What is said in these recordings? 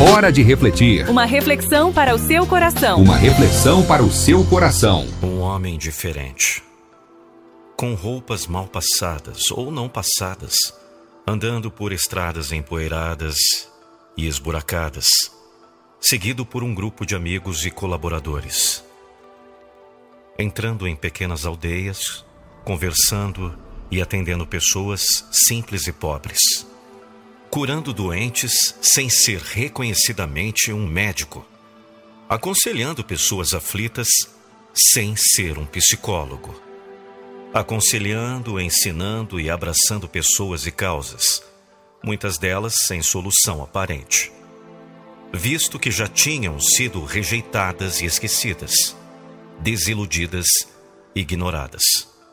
Hora de refletir. Uma reflexão para o seu coração. Uma reflexão para o seu coração. Um homem diferente, com roupas mal passadas ou não passadas, andando por estradas empoeiradas e esburacadas, seguido por um grupo de amigos e colaboradores. Entrando em pequenas aldeias, conversando e atendendo pessoas simples e pobres. Curando doentes sem ser reconhecidamente um médico. Aconselhando pessoas aflitas sem ser um psicólogo. Aconselhando, ensinando e abraçando pessoas e causas, muitas delas sem solução aparente, visto que já tinham sido rejeitadas e esquecidas, desiludidas e ignoradas.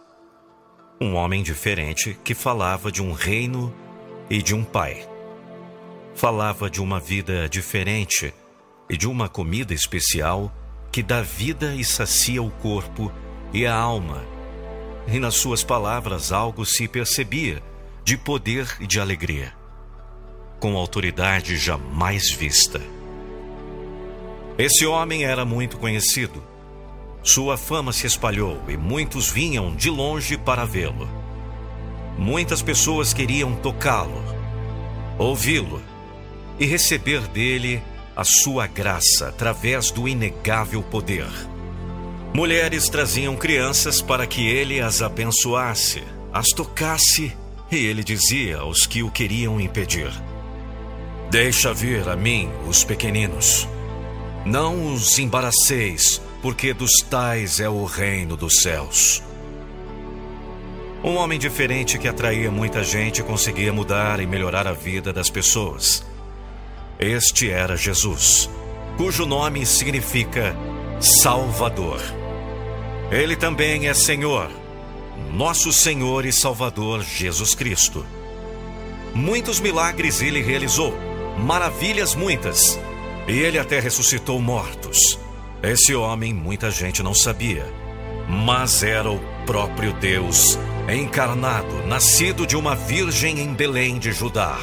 Um homem diferente que falava de um reino e de um pai. Falava de uma vida diferente e de uma comida especial que dá vida e sacia o corpo e a alma. E nas suas palavras algo se percebia de poder e de alegria, com autoridade jamais vista. Esse homem era muito conhecido. Sua fama se espalhou e muitos vinham de longe para vê-lo. Muitas pessoas queriam tocá-lo, ouvi-lo e receber dele a sua graça através do inegável poder. Mulheres traziam crianças para que ele as abençoasse, as tocasse, e ele dizia aos que o queriam impedir: "Deixa vir a mim os pequeninos. Não os embaraceis, porque dos tais é o reino dos céus." Um homem diferente que atraía muita gente conseguia mudar e melhorar a vida das pessoas. Este era Jesus, cujo nome significa Salvador. Ele também é Senhor, nosso Senhor e Salvador Jesus Cristo. Muitos milagres ele realizou, maravilhas muitas, e ele até ressuscitou mortos. Esse homem muita gente não sabia, mas era o próprio Deus encarnado, nascido de uma virgem em Belém de Judá.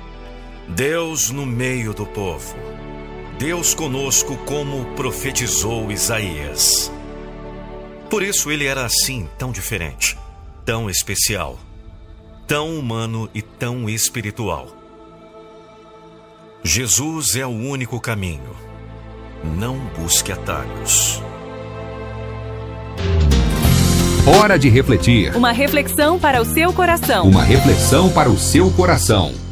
Deus no meio do povo. Deus conosco, como profetizou Isaías. Por isso ele era assim, tão diferente, tão especial, tão humano e tão espiritual. Jesus é o único caminho. Não busque atalhos. Hora de refletir. Uma reflexão para o seu coração. Uma reflexão para o seu coração.